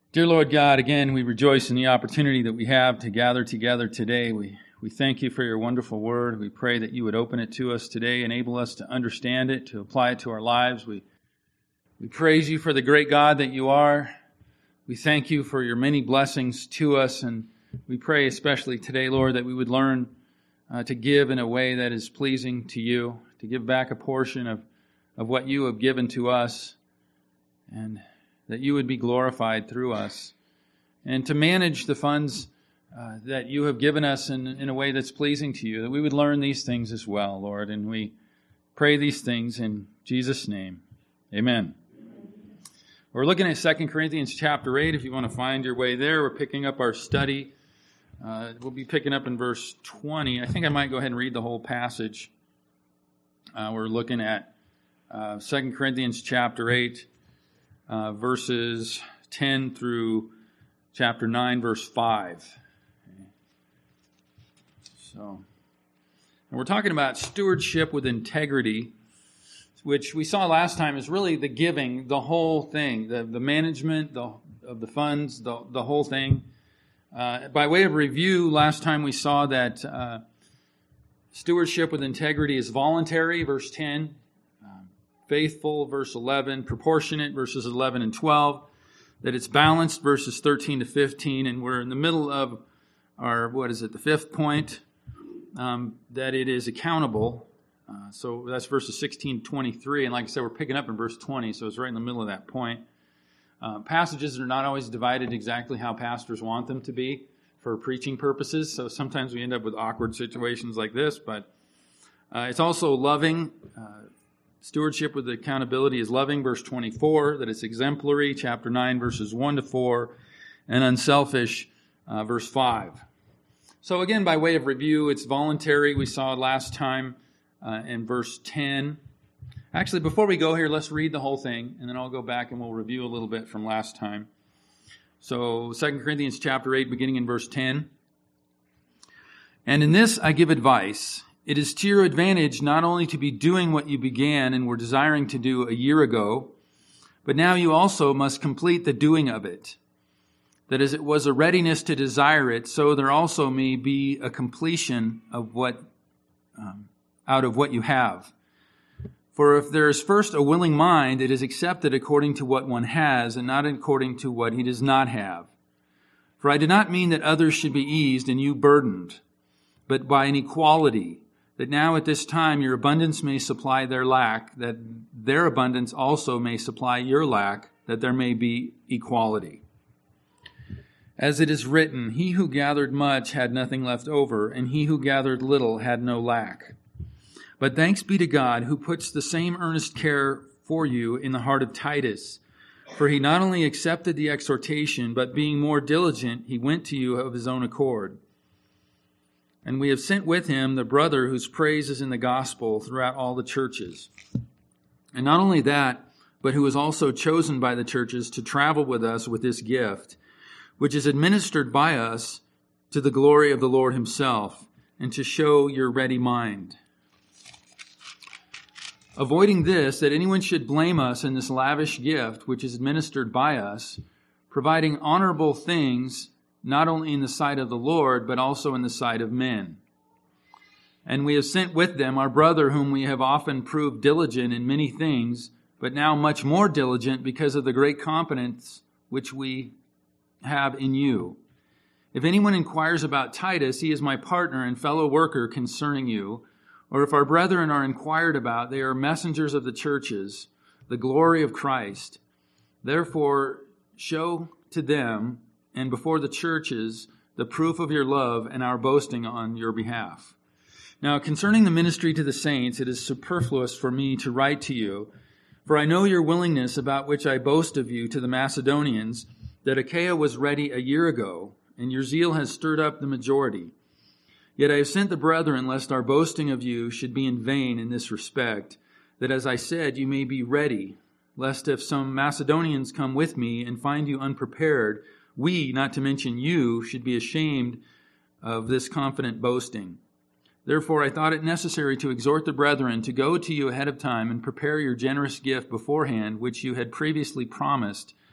Dear Lord God, again, we rejoice in the opportunity that we have to gather together today. We thank you for your wonderful word. We pray that you would open it to us today, enable us to understand it, to apply it to our lives. We praise you for the great God that you are. We thank you for your many blessings to us, and we pray especially today, Lord, that we would learn to give in a way that is pleasing to you, to give back a portion of what you have given to us, and that you would be glorified through us, and to manage the funds that you have given us in a way that's pleasing to you, that we would learn these things as well, Lord. And we pray these things in Jesus' name. Amen. We're looking at 2 Corinthians chapter 8. If you want to find your way there, we're picking up our study. We'll be picking up in verse 20. I think I might go ahead and read the whole passage. We're looking at 2 Corinthians chapter 8. Verses 10 through chapter 9, verse 5. Okay. And we're talking about stewardship with integrity, which we saw last time is really the giving, the whole thing, the management of the funds, the whole thing. By way of review, last time we saw that stewardship with integrity is voluntary, verse 10. Faithful, verse 11, proportionate, verses 11 and 12, that it's balanced, verses 13 to 15, and we're in the middle of our, the fifth point, that it is accountable. So that's verses 16 to 23, and like I said, we're picking up in verse 20, so it's right in the middle of that point. Passages are not always divided exactly how pastors want them to be for preaching purposes, so sometimes we end up with awkward situations like this, but it's also loving. Stewardship with accountability is loving, verse 24, that it's exemplary, chapter 9, verses 1 to 4, and unselfish, verse 5. So again, by way of review, it's voluntary. We saw it last time in verse 10. Actually, before we go here, let's read the whole thing, and then I'll go back and we'll review a little bit from last time. So 2 Corinthians chapter 8, beginning in verse 10. And in this I give advice. It is to your advantage not only to be doing what you began and were desiring to do a year ago, but now you also must complete the doing of it. That as it was a readiness to desire it, so there also may be a completion of out of what you have. For if there is first a willing mind, it is accepted according to what one has, and not according to what he does not have. For I do not mean that others should be eased and you burdened, but by an equality, that now at this time your abundance may supply their lack, that their abundance also may supply your lack, that there may be equality. As it is written, he who gathered much had nothing left over, and he who gathered little had no lack. But thanks be to God, who puts the same earnest care for you in the heart of Titus. For he not only accepted the exhortation, but being more diligent, he went to you of his own accord. And we have sent with him the brother whose praise is in the gospel throughout all the churches. And not only that, but who is also chosen by the churches to travel with us with this gift, which is administered by us to the glory of the Lord himself, and to show your ready mind. Avoiding this, that anyone should blame us in this lavish gift, which is administered by us, providing honorable things, not only in the sight of the Lord, but also in the sight of men. And we have sent with them our brother, whom we have often proved diligent in many things, but now much more diligent because of the great confidence which we have in you. If anyone inquires about Titus, he is my partner and fellow worker concerning you. Or if our brethren are inquired about, they are messengers of the churches, the glory of Christ. Therefore, show to them and before the churches the proof of your love and our boasting on your behalf. Now, concerning the ministry to the saints, it is superfluous for me to write to you, for I know your willingness, about which I boast of you to the Macedonians, that Achaia was ready a year ago, and your zeal has stirred up the majority. Yet I have sent the brethren, lest our boasting of you should be in vain in this respect, that as I said, you may be ready, lest if some Macedonians come with me and find you unprepared, we, not to mention you, should be ashamed of this confident boasting. Therefore, I thought it necessary to exhort the brethren to go to you ahead of time and prepare your generous gift beforehand, which you had previously promised,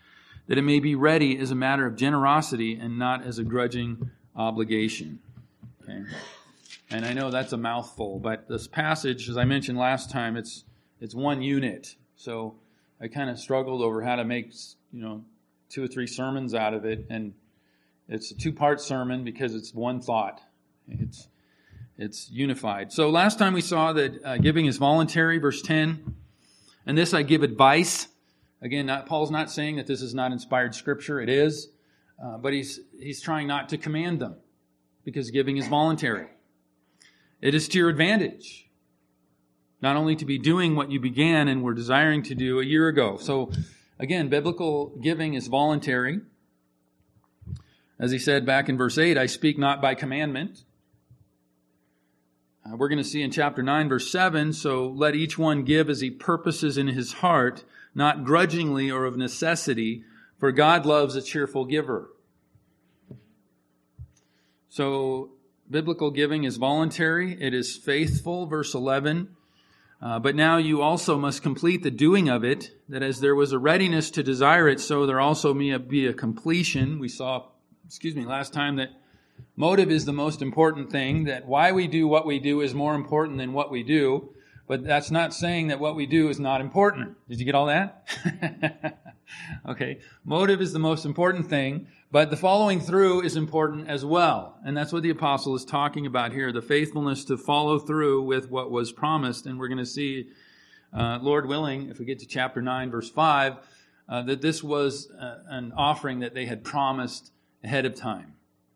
that it may be ready as a matter of generosity and not as a grudging obligation. Okay. And I know that's a mouthful, but this passage, as I mentioned last time, it's one unit. So I kind of struggled over how to make, 2 or 3 sermons out of it, and it's a 2-part sermon because it's one thought. It's unified. So last time we saw that giving is voluntary, verse 10. And this I give advice. Again, Paul's not saying that this is not inspired Scripture. It is. But he's trying not to command them because giving is voluntary. It is to your advantage, not only to be doing what you began and were desiring to do a year ago. So again, biblical giving is voluntary. As he said back in verse 8, I speak not by commandment. We're going to see in chapter 9, verse 7, so let each one give as he purposes in his heart, not grudgingly or of necessity, for God loves a cheerful giver. So biblical giving is voluntary. It is faithful, verse 11. But now you also must complete the doing of it, that as there was a readiness to desire it, so there also may be a completion. We saw, last time that motive is the most important thing, that why we do what we do is more important than what we do. But that's not saying that what we do is not important. Did you get all that? Okay. Motive is the most important thing, but the following through is important as well. And that's what the apostle is talking about here, the faithfulness to follow through with what was promised. And we're going to see, Lord willing, if we get to chapter 9, verse 5, that this was an offering that they had promised ahead of time.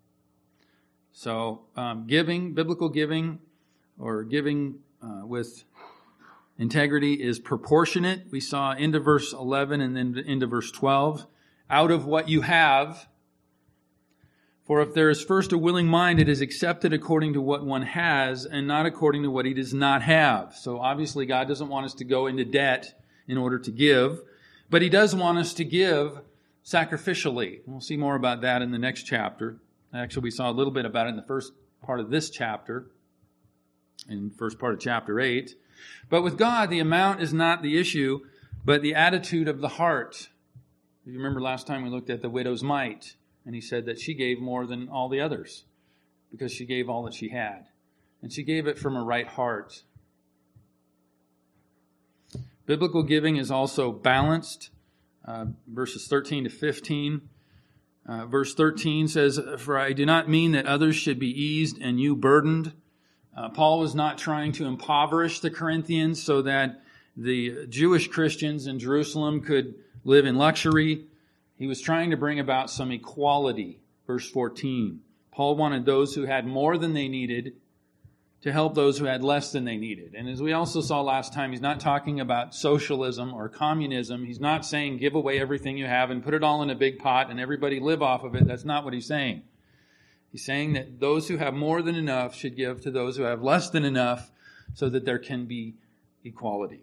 So biblical giving, or giving with integrity, is proportionate. We saw into verse 11 and then into verse 12. Out of what you have, for if there is first a willing mind, it is accepted according to what one has and not according to what he does not have. So obviously God doesn't want us to go into debt in order to give, but he does want us to give sacrificially. We'll see more about that in the next chapter. Actually, we saw a little bit about it in the first part of this chapter, in the first part of chapter 8. But with God, the amount is not the issue, but the attitude of the heart. You remember last time we looked at the widow's mite, and he said that she gave more than all the others because she gave all that she had. And she gave it from a right heart. Biblical giving is also balanced. Verses 13 to 15. Verse 13 says, for I do not mean that others should be eased and you burdened. Paul was not trying to impoverish the Corinthians so that the Jewish Christians in Jerusalem could live in luxury. He was trying to bring about some equality. Verse 14. Paul wanted those who had more than they needed to help those who had less than they needed. And as we also saw last time, he's not talking about socialism or communism. He's not saying give away everything you have and put it all in a big pot and everybody live off of it. That's not what he's saying. He's saying that those who have more than enough should give to those who have less than enough so that there can be equality.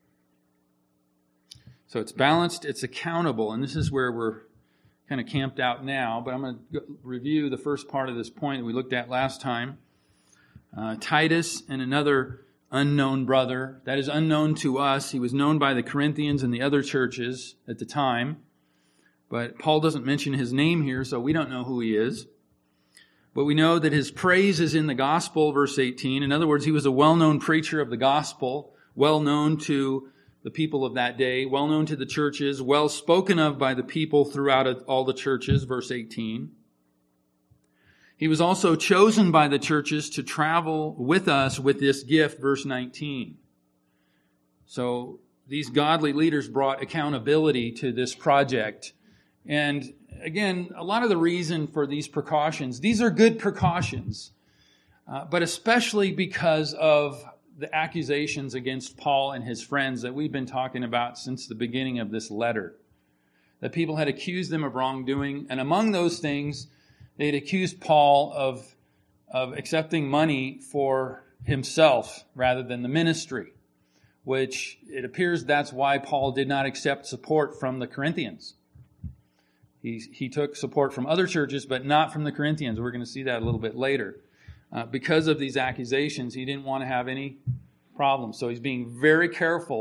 So it's balanced, it's accountable, and this is where we're kind of camped out now, but I'm going to review the first part of this point that we looked at last time. Titus and another unknown brother, that is unknown to us. He was known by the Corinthians and the other churches at the time, but Paul doesn't mention his name here, so we don't know who he is. But we know that his praise is in the gospel, verse 18. In other words, he was a well-known preacher of the gospel, well-known to the people of that day, well-known to the churches, well spoken of by the people throughout all the churches, verse 18. He was also chosen by the churches to travel with us with this gift, verse 19. So these godly leaders brought accountability to this project. And again, a lot of the reason for these precautions, these are good precautions, but especially because of the accusations against Paul and his friends that we've been talking about since the beginning of this letter. That people had accused them of wrongdoing, and among those things, they had accused Paul of accepting money for himself rather than the ministry, which it appears that's why Paul did not accept support from the Corinthians. He took support from other churches, but not from the Corinthians. We're going to see that a little bit later. Because of these accusations, he didn't want to have any problems. So he's being very careful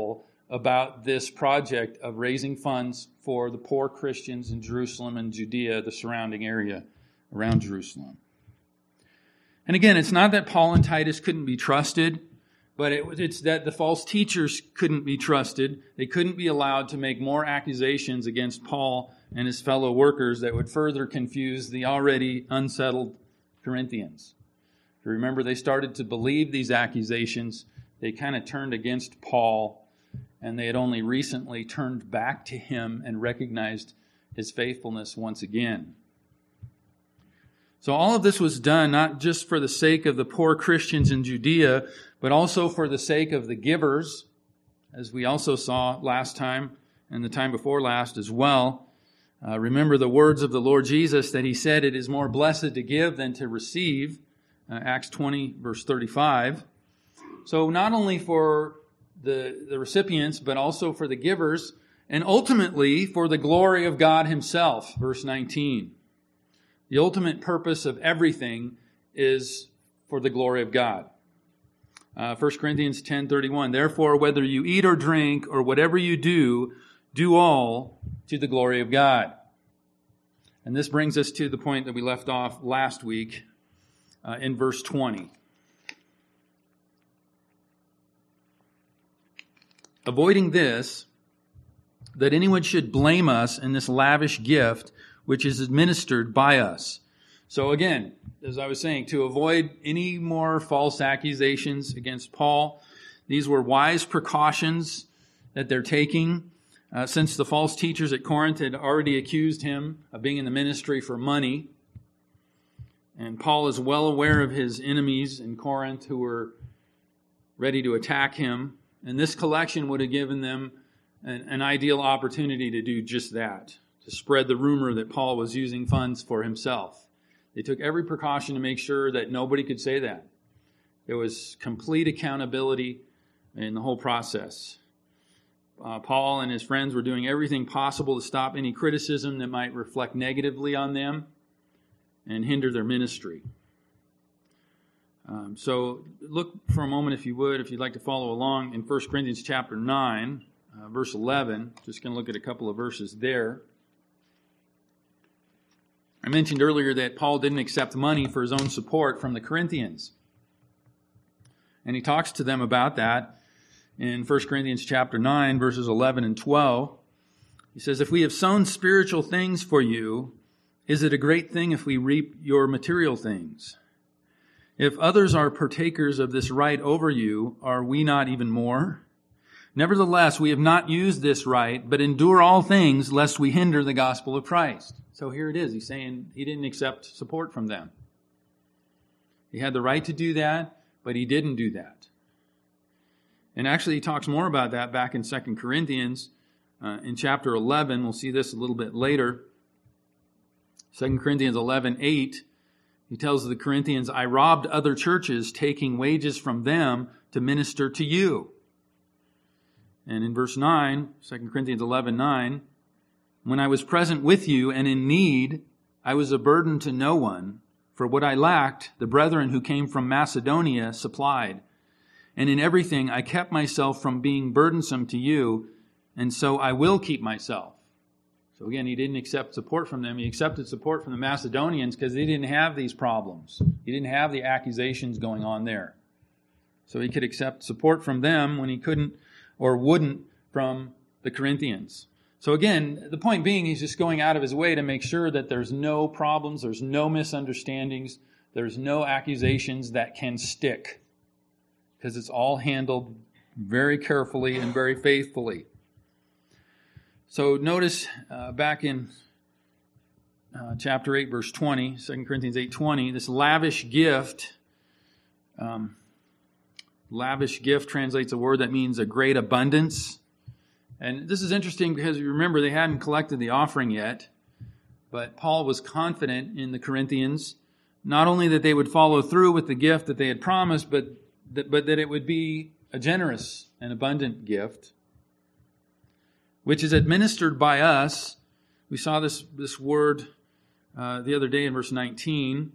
about this project of raising funds for the poor Christians in Jerusalem and Judea, the surrounding area around Jerusalem. And again, it's not that Paul and Titus couldn't be trusted, but it's that the false teachers couldn't be trusted. They couldn't be allowed to make more accusations against Paul and his fellow workers that would further confuse the already unsettled Corinthians. If you remember, they started to believe these accusations. They kind of turned against Paul, and they had only recently turned back to him and recognized his faithfulness once again. So all of this was done not just for the sake of the poor Christians in Judea, but also for the sake of the givers, as we also saw last time and the time before last as well. Remember the words of the Lord Jesus that he said, "It is more blessed to give than to receive," Acts 20, verse 35. So not only for the recipients, but also for the givers, and ultimately for the glory of God himself, verse 19. The ultimate purpose of everything is for the glory of God. 1 Corinthians 10:31, "Therefore, whether you eat or drink or whatever you do, do all to the glory of God." And this brings us to the point that we left off last week in verse 20. "Avoiding this, that anyone should blame us in this lavish gift which is administered by us." So again, as I was saying, to avoid any more false accusations against Paul, these were wise precautions that they're taking, since the false teachers at Corinth had already accused him of being in the ministry for money. And Paul is well aware of his enemies in Corinth who were ready to attack him. And this collection would have given them an ideal opportunity to do just that, to spread the rumor that Paul was using funds for himself. They took every precaution to make sure that nobody could say that. There was complete accountability in the whole process. Paul and his friends were doing everything possible to stop any criticism that might reflect negatively on them and hinder their ministry. So look for a moment, if you would, if you'd like to follow along in 1 Corinthians chapter 9, verse 11. Just going to look at a couple of verses there. I mentioned earlier that Paul didn't accept money for his own support from the Corinthians. And he talks to them about that in 1 Corinthians chapter 9, verses 11 and 12. He says, "If we have sown spiritual things for you, is it a great thing if we reap your material things? If others are partakers of this right over you, are we not even more? Nevertheless, we have not used this right, but endure all things, lest we hinder the gospel of Christ." So here it is. He's saying he didn't accept support from them. He had the right to do that, but he didn't do that. And actually, he talks more about that back in 2 Corinthians in chapter 11. We'll see this a little bit later. 2 Corinthians 11:8, he tells the Corinthians, "I robbed other churches, taking wages from them to minister to you." And in verse 9, 2 Corinthians 11:9, "When I was present with you and in need, I was a burden to no one. For what I lacked, the brethren who came from Macedonia supplied. And in everything I kept myself from being burdensome to you, and so I will keep myself." So again, he didn't accept support from them. He accepted support from the Macedonians because they didn't have these problems. He didn't have the accusations going on there. So he could accept support from them when he couldn't or wouldn't from the Corinthians. So again, the point being, he's just going out of his way to make sure that there's no problems, there's no misunderstandings, there's no accusations that can stick, because it's all handled very carefully and very faithfully. So notice back in chapter 8, verse 20, 2 Corinthians 8:20, this lavish gift. Lavish gift translates a word that means a great abundance. And this is interesting because you remember they hadn't collected the offering yet, but Paul was confident in the Corinthians, not only that they would follow through with the gift that they had promised, but that it would be a generous and abundant gift, which is administered by us. We saw this word the other day in verse 19.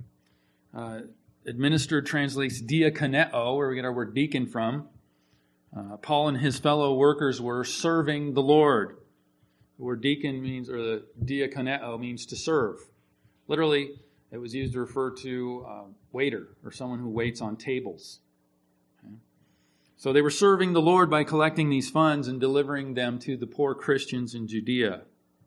Administered translates diakoneo, where we get our word deacon from. Paul and his fellow workers were serving the Lord. The word deacon means, or the diakoneo means to serve. Literally, it was used to refer to a waiter or someone who waits on tables. Okay. So they were serving the Lord by collecting these funds and delivering them to the poor Christians in Judea.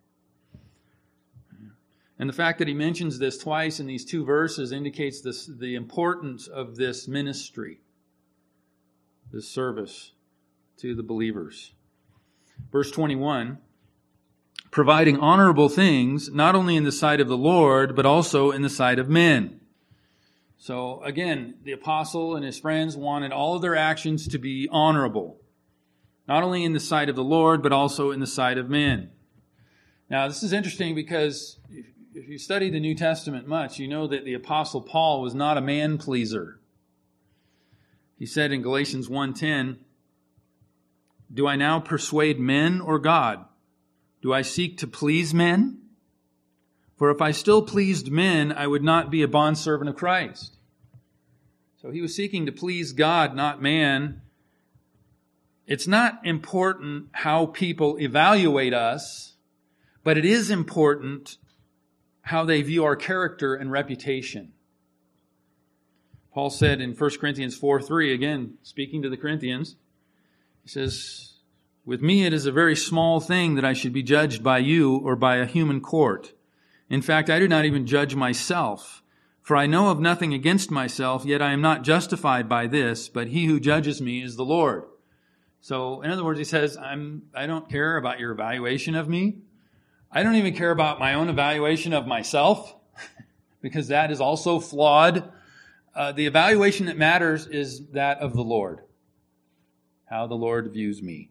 And the fact that he mentions this twice in these two verses indicates the importance of this ministry, this service to the believers. Verse 21, providing honorable things, not only in the sight of the Lord, but also in the sight of men. So again, the apostle and his friends wanted all of their actions to be honorable, not only in the sight of the Lord, but also in the sight of men. Now, this is interesting because if you study the New Testament much, you know that the Apostle Paul was not a man-pleaser. He said in Galatians 1:10, do I now persuade men or God? Do I seek to please men? For if I still pleased men, I would not be a bondservant of Christ. So he was seeking to please God, not man. It's not important how people evaluate us, but it is important how they view our character and reputation. Paul said in 1 Corinthians 4:3, again, speaking to the Corinthians, he says, with me it is a very small thing that I should be judged by you or by a human court. In fact, I do not even judge myself, for I know of nothing against myself, yet I am not justified by this, but he who judges me is the Lord. So, in other words, he says, I don't care about your evaluation of me. I don't even care about my own evaluation of myself, because that is also flawed. The evaluation that matters is that of the Lord, how the Lord views me.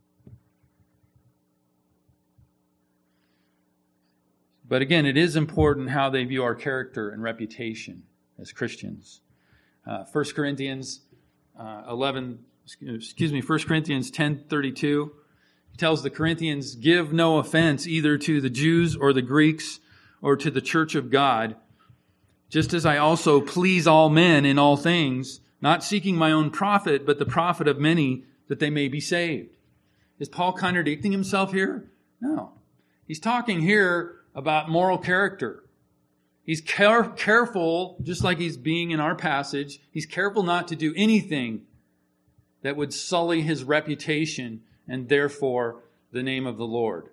But again, it is important how they view our character and reputation as Christians. 1 Corinthians 10:32 tells the Corinthians, give no offense either to the Jews or the Greeks or to the church of God, just as I also please all men in all things, not seeking my own profit, but the profit of many, that they may be saved. Is Paul contradicting himself here? No. He's talking here about moral character. He's careful, just like he's being in our passage, he's careful not to do anything that would sully his reputation and therefore the name of the Lord.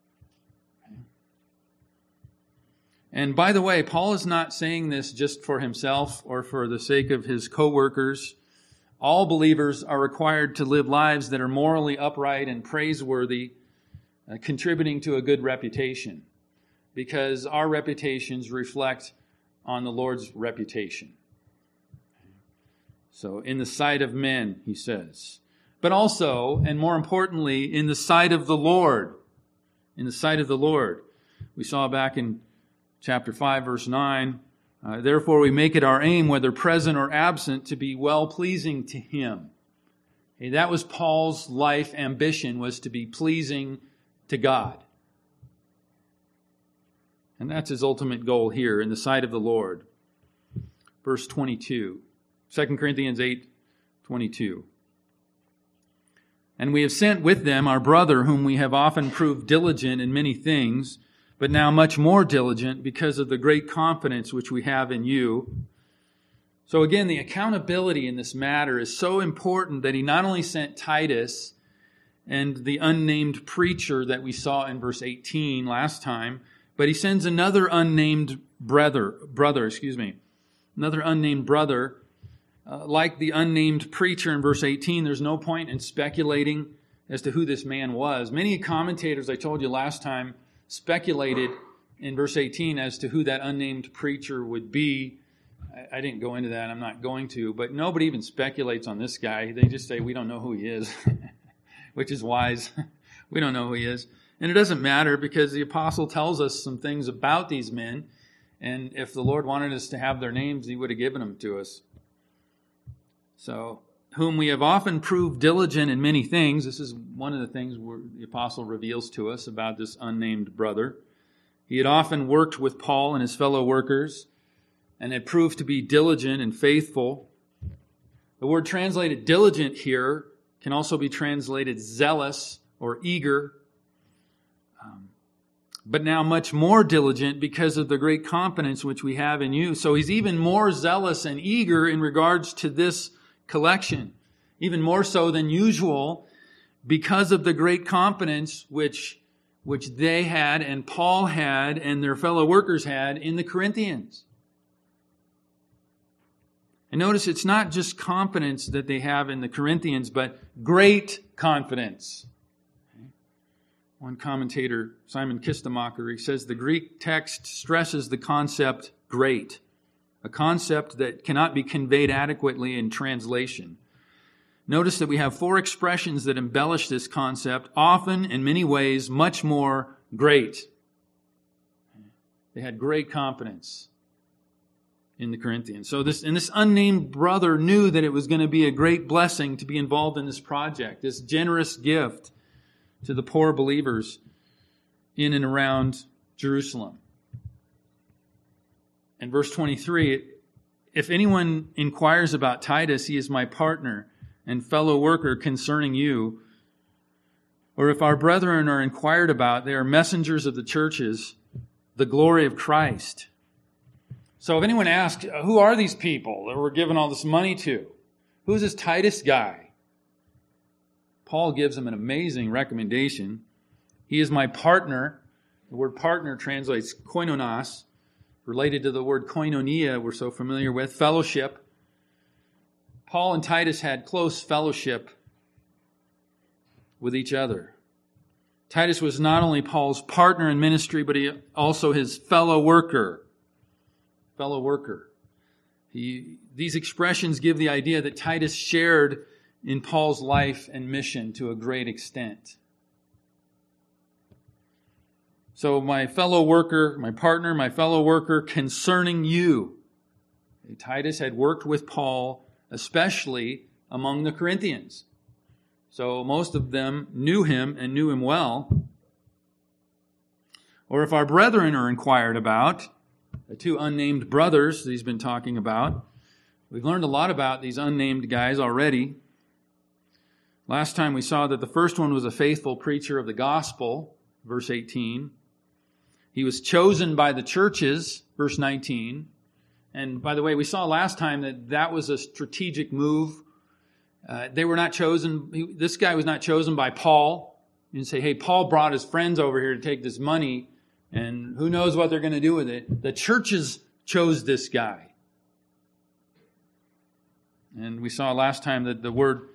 And by the way, Paul is not saying this just for himself or for the sake of his co-workers. All believers are required to live lives that are morally upright and praiseworthy, contributing to a good reputation, because our reputations reflect on the Lord's reputation. So in the sight of men, he says, but also, and more importantly, in the sight of the Lord. In the sight of the Lord. We saw back in chapter 5, verse 9, therefore we make it our aim, whether present or absent, to be well-pleasing to Him. Okay, that was Paul's life ambition, was to be pleasing to God. And that's his ultimate goal here, in the sight of the Lord. Verse 22, 2 Corinthians 8:22. And we have sent with them our brother, whom we have often proved diligent in many things, but now much more diligent because of the great confidence which we have in you. So again, the accountability in this matter is so important that he not only sent Titus and the unnamed preacher that we saw in verse 18 last time, but he sends another unnamed brother, another unnamed brother. Like the unnamed preacher in verse 18, there's no point in speculating as to who this man was. Many commentators, I told you last time, speculated in verse 18 as to who that unnamed preacher would be. I didn't go into that. I'm not going to. But nobody even speculates on this guy. They just say, we don't know who he is, which is wise. We don't know who he is. And it doesn't matter, because the apostle tells us some things about these men. And if the Lord wanted us to have their names, He would have given them to us. So, whom we have often proved diligent in many things. This is one of the things where the apostle reveals to us about this unnamed brother. He had often worked with Paul and his fellow workers and had proved to be diligent and faithful. The word translated diligent here can also be translated zealous or eager, but now much more diligent because of the great confidence which we have in you. So he's even more zealous and eager in regards to this collection, even more so than usual because of the great confidence which they had and Paul had and their fellow workers had in the Corinthians. And notice it's not just confidence that they have in the Corinthians, but great confidence. One commentator, Simon Kistemacher, he says the Greek text stresses the concept great, a concept that cannot be conveyed adequately in translation. Notice that we have 4 expressions that embellish this concept, often, in many ways, much more great. They had great confidence in the Corinthians. So this unnamed brother knew that it was going to be a great blessing to be involved in this project, this generous gift to the poor believers in and around Jerusalem. And verse 23, if anyone inquires about Titus, he is my partner and fellow worker concerning you. Or if our brethren are inquired about, they are messengers of the churches, the glory of Christ. So if anyone asks, who are these people that we're giving all this money to? Who's this Titus guy? Paul gives him an amazing recommendation. He is my partner. The word partner translates koinonos, related to the word koinonia we're so familiar with, fellowship. Paul and Titus had close fellowship with each other. Titus was not only Paul's partner in ministry, but he also his fellow worker. These expressions give the idea that Titus shared in Paul's life and mission to a great extent. So my fellow worker, my partner, my fellow worker concerning you. Titus had worked with Paul, especially among the Corinthians. So most of them knew him and knew him well. Or if our brethren are inquired about, the 2 unnamed brothers that he's been talking about, we've learned a lot about these unnamed guys already. Last time we saw that the first one was a faithful preacher of the gospel, verse 18. He was chosen by the churches, verse 19. And by the way, we saw last time that was a strategic move. They were not chosen. This guy was not chosen by Paul. You can say, hey, Paul brought his friends over here to take this money, and who knows what they're going to do with it. The churches chose this guy. And we saw last time that the word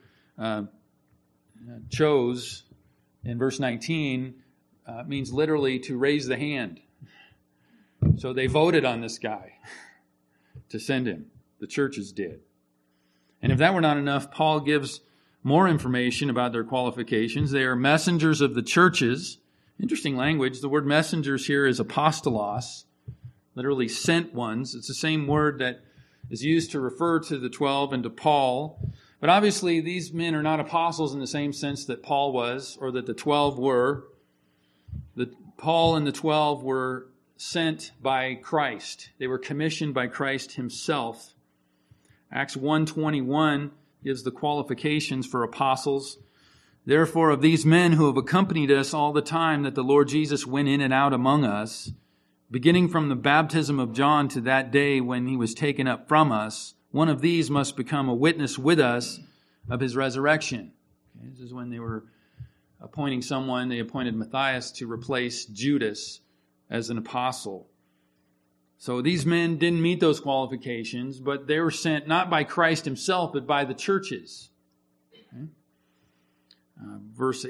chose in verse 19 means literally to raise the hand. So they voted on this guy to send him. The churches did. And if that were not enough, Paul gives more information about their qualifications. They are messengers of the churches. Interesting language. The word messengers here is apostolos, literally sent ones. It's the same word that is used to refer to the 12 and to Paul. But obviously, these men are not apostles in the same sense that Paul was, or that the 12 were. Paul and the 12 were sent by Christ. They were commissioned by Christ himself. Acts 1:21 gives the qualifications for apostles. Therefore, of these men who have accompanied us all the time that the Lord Jesus went in and out among us, beginning from the baptism of John to that day when he was taken up from us, one of these must become a witness with us of his resurrection. Okay, this is when they were appointing someone. They appointed Matthias to replace Judas as an apostle. So these men didn't meet those qualifications, but they were sent not by Christ himself, but by the churches. Okay. Verse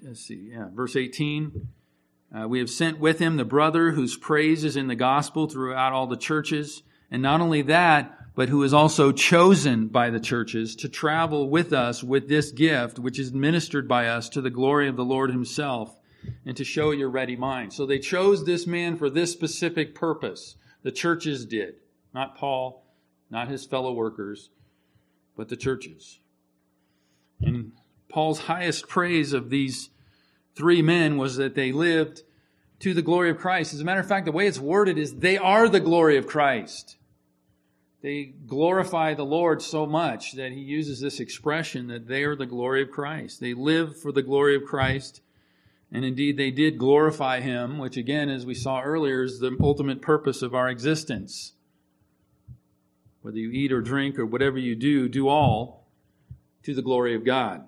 18. We have sent with him the brother whose praise is in the gospel throughout all the churches. And not only that, but who is also chosen by the churches to travel with us with this gift, which is ministered by us to the glory of the Lord himself, and to show your ready mind. So they chose this man for this specific purpose. The churches did. Not Paul, not his fellow workers, but the churches. And Paul's highest praise of these 3 men was that they lived to the glory of Christ. As a matter of fact, the way it's worded is they are the glory of Christ. They glorify the Lord so much that he uses this expression that they are the glory of Christ. They live for the glory of Christ. And indeed, they did glorify him, which again, as we saw earlier, is the ultimate purpose of our existence. Whether you eat or drink or whatever you do, do all to the glory of God.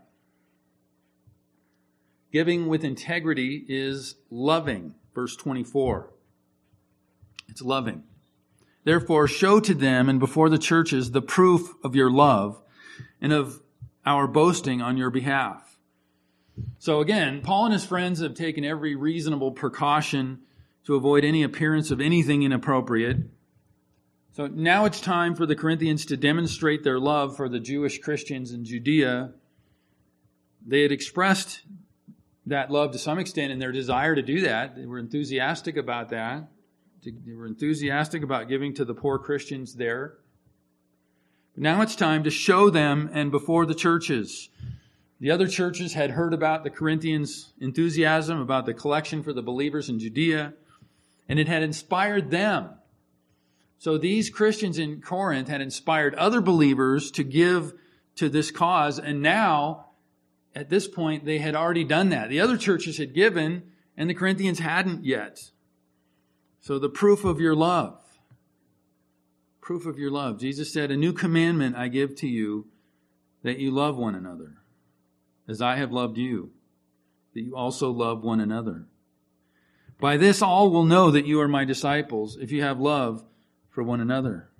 Giving with integrity is loving. Verse 24. It's loving. Therefore, show to them and before the churches the proof of your love and of our boasting on your behalf. So again, Paul and his friends have taken every reasonable precaution to avoid any appearance of anything inappropriate. So now it's time for the Corinthians to demonstrate their love for the Jewish Christians in Judea. They had expressed that love to some extent in their desire to do that. They were enthusiastic about that. They were enthusiastic about giving to the poor Christians there. But now it's time to show them and before the churches. The other churches had heard about the Corinthians' enthusiasm, about the collection for the believers in Judea, and it had inspired them. So these Christians in Corinth had inspired other believers to give to this cause, and now, at this point, they had already done that. The other churches had given, and the Corinthians hadn't yet. So the proof of your love. Proof of your love. Jesus said, "A new commandment I give to you, that you love one another, as I have loved you, that you also love one another. By this all will know that you are my disciples, if you have love for one another."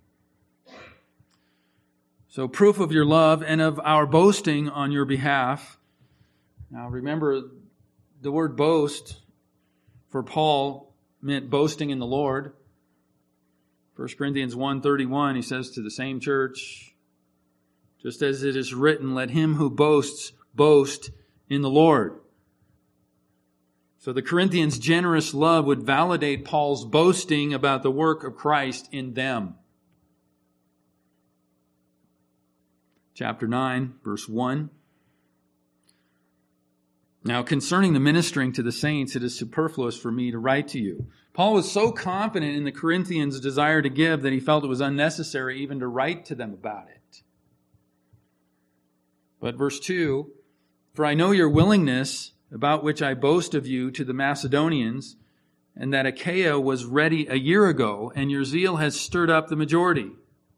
So proof of your love and of our boasting on your behalf. Now remember, the word boast for Paul meant boasting in the Lord. 1 Corinthians 1:31, he says to the same church, just as it is written, let him who boasts boast in the Lord. So the Corinthians' generous love would validate Paul's boasting about the work of Christ in them. Chapter 9, verse 1. Now, concerning the ministering to the saints, it is superfluous for me to write to you. Paul was so confident in the Corinthians' desire to give that he felt it was unnecessary even to write to them about it. But verse 2, for I know your willingness, about which I boast of you to the Macedonians, and that Achaia was ready a year ago, and your zeal has stirred up the majority.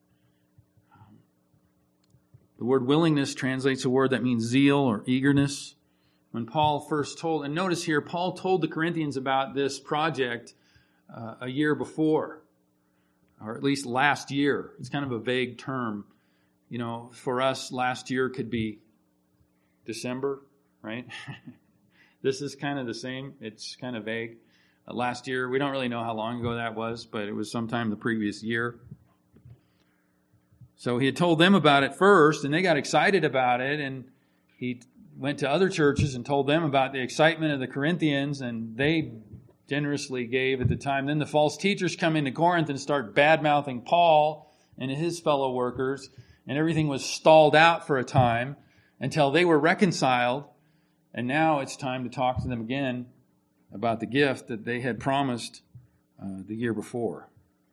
The word willingness translates a word that means zeal or eagerness. When Paul first told, and notice here, Paul told the Corinthians about this project a year before, or at least last year. It's kind of a vague term. You know, for us, last year could be December, right? This is kind of the same. It's kind of vague. Last year, we don't really know how long ago that was, but it was sometime the previous year. So he had told them about it first, and they got excited about it, and he went to other churches and told them about the excitement of the Corinthians, and they generously gave at the time. Then the false teachers come into Corinth and start bad-mouthing Paul and his fellow workers, and everything was stalled out for a time until they were reconciled, and now it's time to talk to them again about the gift that they had promised the year before.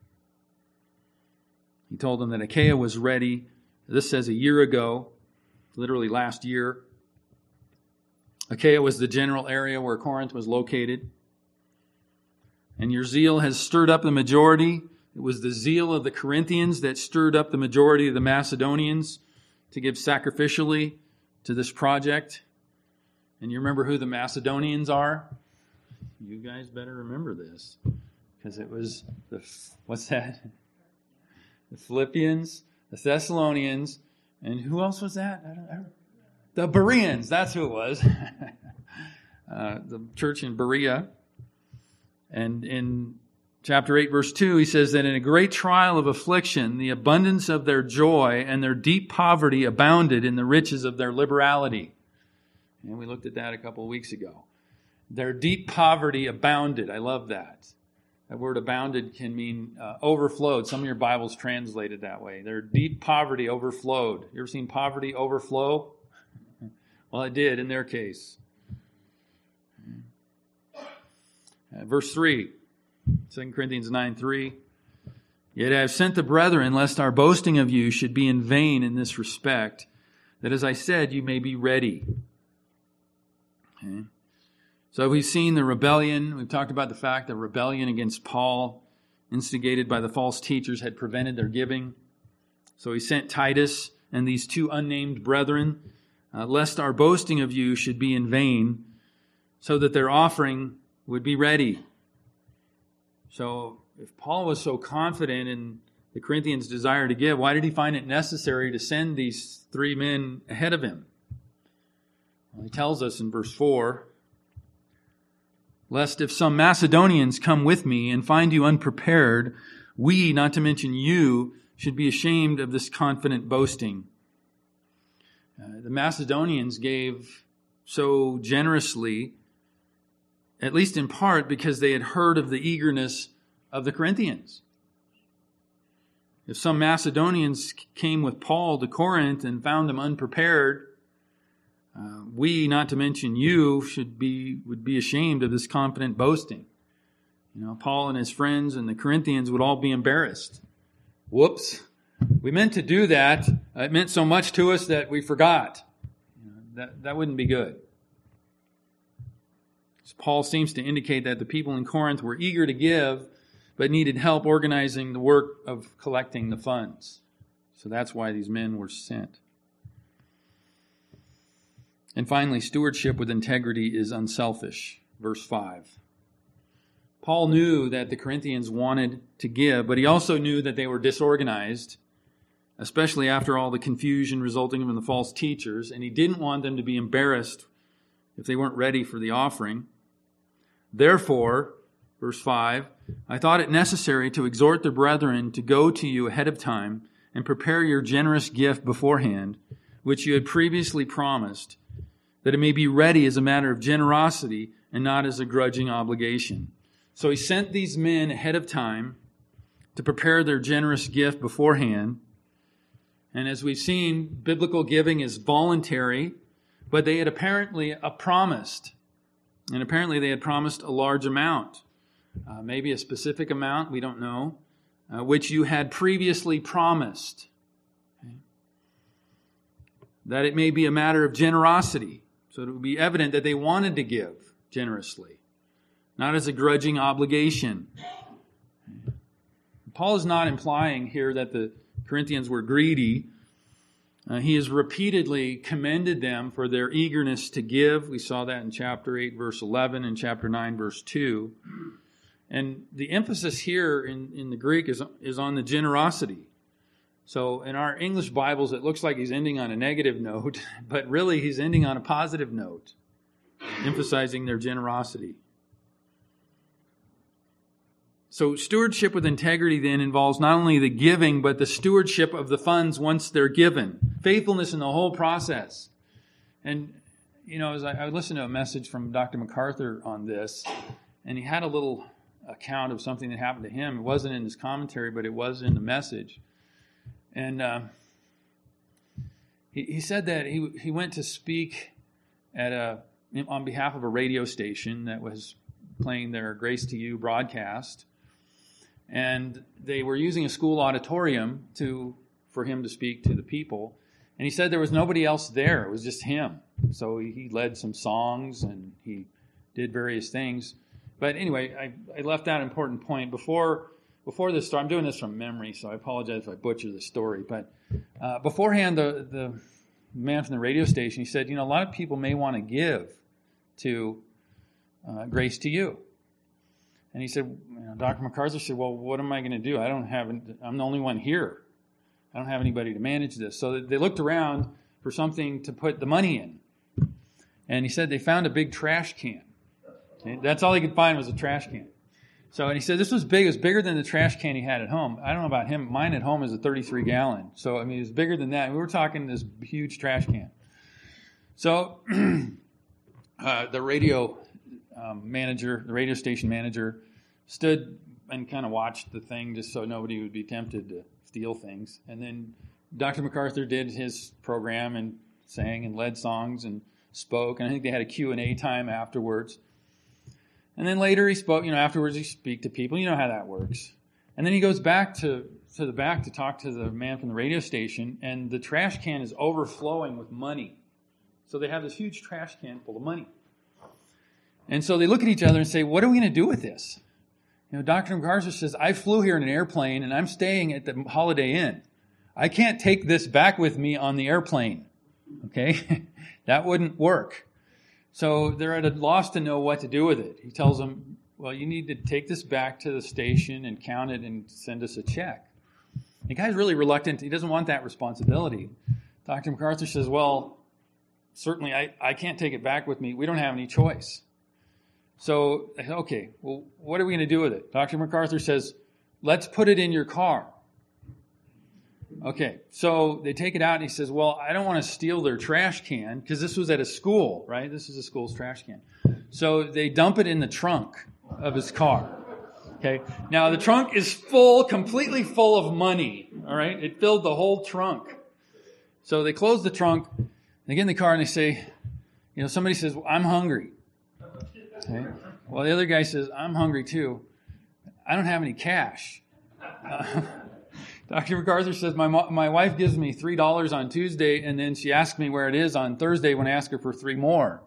He told them that Achaia was ready. This says a year ago, literally last year. Achaia was the general area where Corinth was located. And your zeal has stirred up the majority. It was the zeal of the Corinthians that stirred up the majority of the Macedonians to give sacrificially to this project. And you remember who the Macedonians are? You guys better remember this, because it was what's that? The Philippians, the Thessalonians, and who else was that? The Bereans, that's who it was. The church in Berea. And in chapter 8, verse 2, he says that in a great trial of affliction, the abundance of their joy and their deep poverty abounded in the riches of their liberality. And we looked at that a couple of weeks ago. Their deep poverty abounded. I love that. That word abounded can mean overflowed. Some of your Bibles translate it that way. Their deep poverty overflowed. You ever seen poverty overflow? Well, it did in their case. Verse 3, 2 Corinthians 9:3. Yet I have sent the brethren, lest our boasting of you should be in vain in this respect, that as I said, you may be ready. Okay. So we've seen the rebellion. We've talked about the fact that rebellion against Paul, instigated by the false teachers, had prevented their giving. So he sent Titus and these two unnamed brethren, lest our boasting of you should be in vain, so that their offering would be ready. So if Paul was so confident in the Corinthians' desire to give, why did he find it necessary to send these three men ahead of him? Well, he tells us in verse 4, lest if some Macedonians come with me and find you unprepared, we, not to mention you, should be ashamed of this confident boasting. The Macedonians gave so generously, at least in part because they had heard of the eagerness of the Corinthians. If some Macedonians came with Paul to Corinth and found them unprepared, we, not to mention you, would be ashamed of this confident boasting. Paul and his friends and the Corinthians would all be embarrassed. Whoops, we meant to do that. It meant so much to us that we forgot. That wouldn't be good. So Paul seems to indicate that the people in Corinth were eager to give, but needed help organizing the work of collecting the funds. So that's why these men were sent. And finally, stewardship with integrity is unselfish. Verse 5. Paul knew that the Corinthians wanted to give, but he also knew that they were disorganized, especially after all the confusion resulting from the false teachers, and he didn't want them to be embarrassed if they weren't ready for the offering. Therefore, verse 5, I thought it necessary to exhort the brethren to go to you ahead of time and prepare your generous gift beforehand, which you had previously promised, that it may be ready as a matter of generosity and not as a grudging obligation. So he sent these men ahead of time to prepare their generous gift beforehand. And as we've seen, biblical giving is voluntary, but they had apparently promised. And apparently they had promised a large amount. Maybe a specific amount, we don't know, which you had previously promised. Okay. That it may be a matter of generosity. So it would be evident that they wanted to give generously, not as a grudging obligation. Paul is not implying here that the Corinthians were greedy. He has repeatedly commended them for their eagerness to give. We saw that in chapter 8, verse 11, and chapter 9, verse 2. And the emphasis here in the Greek is on the generosity. So in our English Bibles, it looks like he's ending on a negative note, but really he's ending on a positive note, emphasizing their generosity. So stewardship with integrity then involves not only the giving, but the stewardship of the funds once they're given. Faithfulness in the whole process. And, as I listened to a message from Dr. MacArthur on this, and he had a little account of something that happened to him. It wasn't in his commentary, but it was in the message. And he said that he went to speak on behalf of a radio station that was playing their Grace to You broadcast. And they were using a school auditorium for him to speak to the people. And he said there was nobody else there. It was just him. So he led some songs and he did various things. But anyway, I left out an important point. Before this story, I'm doing this from memory, so I apologize if I butcher the story. But beforehand, the man from the radio station, he said, a lot of people may want to give to Grace to You. And he said, Dr. MacArthur said, well, what am I going to do? I'm the only one here. I don't have anybody to manage this. So they looked around for something to put the money in. And he said they found a big trash can. And that's all he could find was a trash can. And he said this was big. It was bigger than the trash can he had at home. I don't know about him. Mine at home is a 33-gallon. So, it was bigger than that. We were talking this huge trash can. So the radio manager, the radio station manager, stood and kind of watched the thing just so nobody would be tempted to steal things. And then Dr. MacArthur did his program and sang and led songs and spoke. And I think they had a Q&A time afterwards. And then later he spoke, afterwards he speak to people. You know how that works. And then he goes back to the back to talk to the man from the radio station, and the trash can is overflowing with money. So they have this huge trash can full of money. And so they look at each other and say, what are we going to do with this? Dr. MacArthur says, I flew here in an airplane, and I'm staying at the Holiday Inn. I can't take this back with me on the airplane. Okay? That wouldn't work. So they're at a loss to know what to do with it. He tells them, well, you need to take this back to the station and count it and send us a check. The guy's really reluctant. He doesn't want that responsibility. Dr. MacArthur says, well, certainly I can't take it back with me. We don't have any choice. So, okay, well, what are we going to do with it? Dr. MacArthur says, let's put it in your car. Okay, so they take it out, and he says, well, I don't want to steal their trash can, because this was at a school, right? This is a school's trash can. So they dump it in the trunk of his car. Okay, now the trunk is full, completely full of money, all right? It filled the whole trunk. So they close the trunk, they get in the car, and they say, somebody says, well, I'm hungry. Okay. Well, the other guy says, I'm hungry too. I don't have any cash. Dr. MacArthur says, my wife gives me $3 on Tuesday, and then she asks me where it is on Thursday when I ask her for 3 more.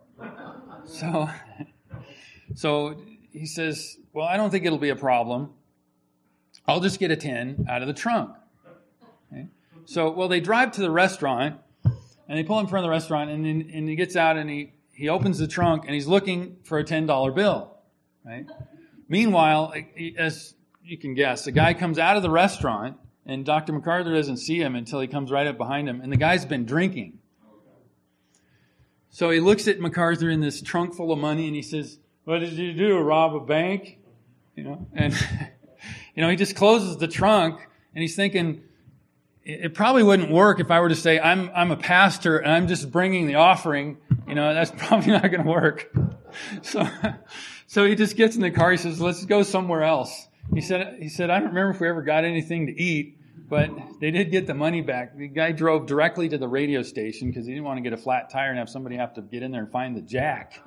So he says, well, I don't think it'll be a problem. I'll just get a 10 out of the trunk. Okay. So, well, they drive to the restaurant, and they pull in front of the restaurant, and he gets out, and he opens the trunk, and he's looking for a $10 bill. Right? Meanwhile, as you can guess, the guy comes out of the restaurant, and Dr. MacArthur doesn't see him until he comes right up behind him, and the guy's been drinking. So he looks at MacArthur in this trunk full of money, and he says, what did you do, rob a bank? And he just closes the trunk, and he's thinking, it probably wouldn't work if I were to say, I'm a pastor, and I'm just bringing the offering. That's probably not going to work. So he just gets in the car, he says, let's go somewhere else. He said, I don't remember if we ever got anything to eat, but they did get the money back. The guy drove directly to the radio station because he didn't want to get a flat tire and have somebody have to get in there and find the jack.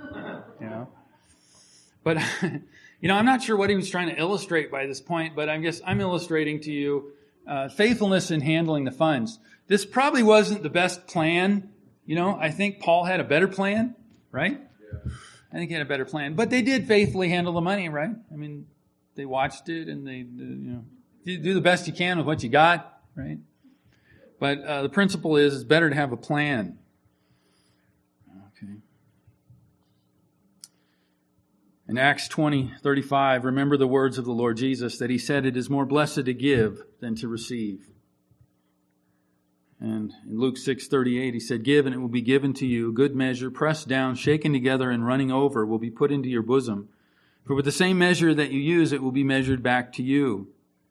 But, I'm not sure what he was trying to illustrate by this point, but I guess I'm illustrating to you faithfulness in handling the funds. This probably wasn't the best plan. I think Paul had a better plan, right? Yeah. I think he had a better plan. But they did faithfully handle the money, right? I mean, they watched it, and they, you do the best you can with what you got, right? But the principle is, it's better to have a plan. Okay. In Acts 20:35, remember the words of the Lord Jesus, that he said, it is more blessed to give than to receive. And in Luke 6:38, he said, give and it will be given to you, good measure, pressed down, shaken together, and running over will be put into your bosom. For with the same measure that you use, it will be measured back to you.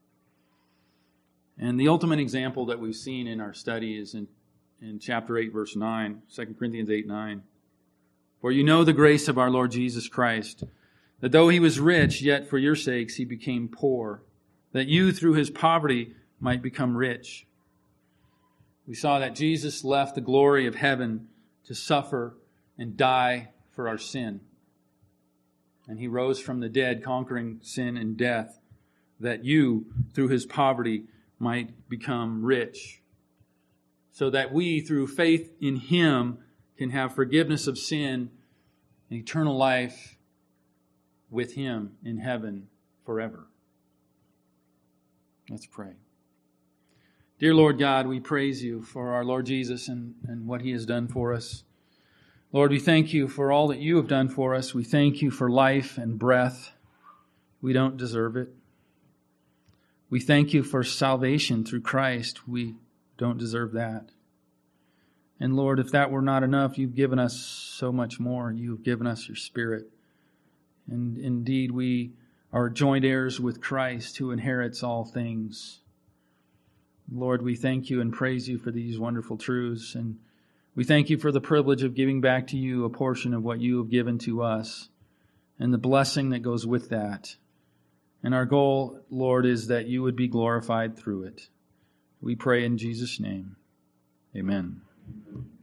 And the ultimate example that we've seen in our study is in chapter 8, verse 9, 2 Corinthians 8:9. For you know the grace of our Lord Jesus Christ, that though he was rich, yet for your sakes he became poor, that you through his poverty might become rich. We saw that Jesus left the glory of heaven to suffer and die for our sin. And he rose from the dead, conquering sin and death, that you, through his poverty, might become rich, so that we, through faith in him, can have forgiveness of sin and eternal life with him in heaven forever. Let's pray. Dear Lord God, we praise you for our Lord Jesus and what he has done for us. Lord, we thank you for all that you have done for us. We thank you for life and breath. We don't deserve it. We thank you for salvation through Christ. We don't deserve that. And Lord, if that were not enough, you've given us so much more. You've given us your Spirit. And indeed, we are joint heirs with Christ, who inherits all things. Lord, we thank you and praise you for these wonderful truths. And we thank you for the privilege of giving back to you a portion of what you have given to us and the blessing that goes with that. And our goal, Lord, is that you would be glorified through it. We pray in Jesus' name. Amen.